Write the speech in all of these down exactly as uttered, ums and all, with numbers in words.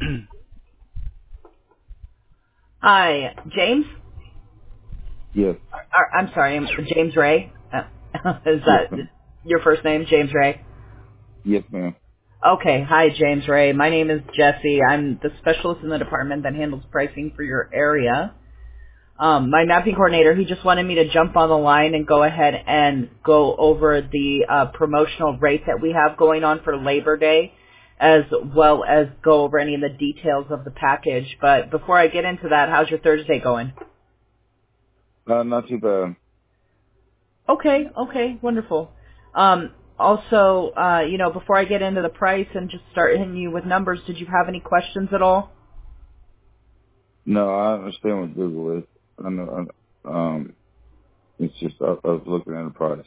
Hi, James? Yes. Or, I'm sorry, I'm James Ray. Uh, is Yes, that ma'am. your first name, James Ray? Yes, ma'am. Okay, hi, James Ray. My name is Jesse. I'm the specialist in the department that handles pricing for your area. Um, my mapping coordinator, he just wanted me to jump on the line and go ahead and go over the uh, promotional rate that we have going on for Labor Day, as well as go over any of the details of the package. But before I get into that, how's your Thursday going? Uh, not too bad. Okay, okay, wonderful. Um, also, uh, you know, before I get into the price and just start hitting you with numbers, did you have any questions at all? No, I understand what Google is. I know. I, um, it's just I, I was looking at the price.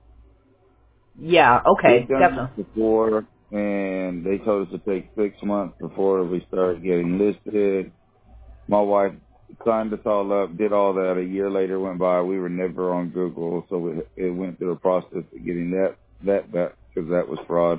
Yeah, We've okay, done definitely. this before, and they told us to take six months before we started getting listed. My wife signed us all up, did all that. A year later went by. We were never on Google, so it, it went through a process of getting that that back because that was fraud.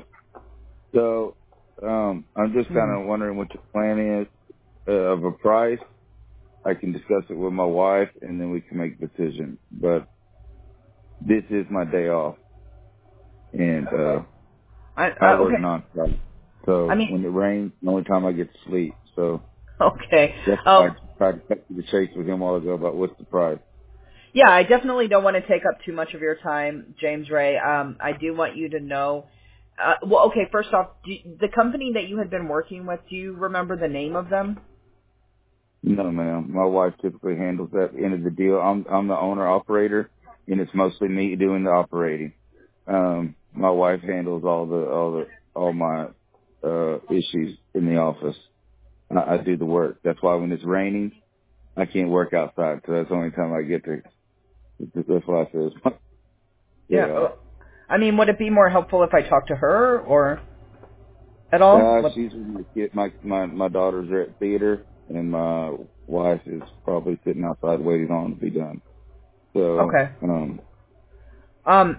So um, I'm just Hmm. kind of wondering what your plan is uh, of a price. I can discuss it with my wife, and then we can make a decision. But this is my day off, and uh, Okay. I, I uh, work okay. nonstop. I So mean, when it rains, the only time I get to sleep. So okay. that's why I Um, tried to cut to the chase with him a while ago about what's the price. yeah, I definitely don't want to take up too much of your time, James Ray. Um, I do want you to know. Uh, well, okay. First off, do, the company that you had been working with, do you remember the name of them? No, ma'am. My wife typically handles that end of the deal. I'm I'm the owner operator, and it's mostly me doing the operating. Um, my wife handles all the all the all my uh issues in the office. I, I do the work. That's why when it's raining, I can't work outside. So that's the only time I get to. That's why I say it's my Yeah. day off. uh, I mean, would it be more helpful if I talked to her or at all? Uh, What? she's with my kid. My my my daughters are at theater, and my wife is probably sitting outside waiting on to be done. So Okay. um, Um,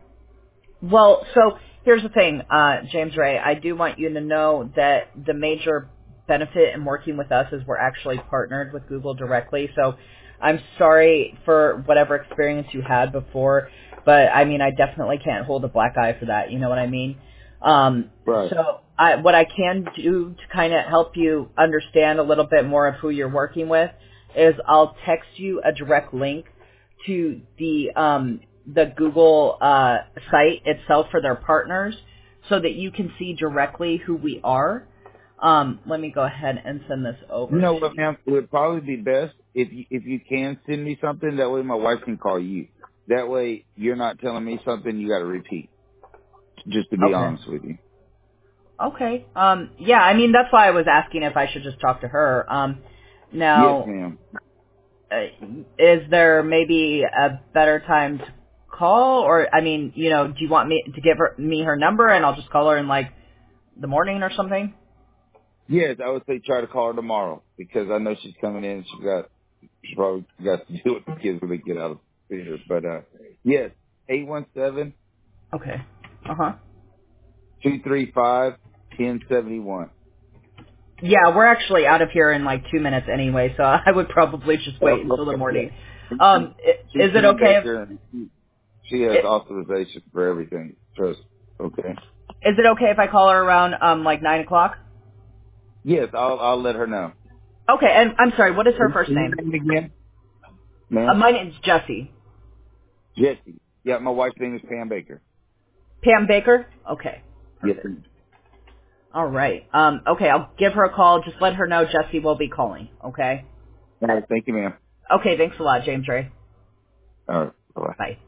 Well, so here's the thing, uh, James Ray. I do want you to know that the major benefit in working with us is we're actually partnered with Google directly. So I'm sorry for whatever experience you had before, but I mean, I definitely can't hold a black eye for that. You know what I mean? Um, right. so I, what I can do to kind of help you understand a little bit more of who you're working with is I'll text you a direct link to the um, the Google uh, site itself for their partners, so that you can see directly who we are. Um, let me go ahead and send this You over know to what, you. ma'am? It would probably be best if you, if you can send me something. That way, my wife can call you. That way, you're not telling me something you got to repeat. Just to be Okay. honest with you. Okay. Um, yeah, I mean that's why I was asking if I should just talk to her. Um, Yes, now, ma'am. uh, is there maybe a better time to call, or I mean, you know, do you want me to give her me her number and I'll just call her in like the morning or something? Yes, I would say try to call her tomorrow because I know she's coming in. She got she probably got to deal with the kids when they get out of theater. But uh, yes, eight one seven Okay. Uh huh. two three five ten seventy one. Yeah, we're actually out of here in like two minutes anyway, so I would probably just wait until the morning. Um, i- She's is it Pam okay if Baker, and she she has i- authorization for everything. Trust. Okay. is it okay if I call her around um like nine o'clock? Yes, I'll I'll let her know. Okay, and I'm sorry, what is her Your first name? name again, Uh, ma'am? my name's Jessie. Jesse. Yeah, my wife's name is Pam Baker. Pam Baker. Okay, Yes. perfect. All right. Um, okay, I'll give her a call. Just let her know Jessie will be calling. Okay. All right. Thank you, ma'am. Okay. Thanks a lot, James Ray. All right. Bye. Bye.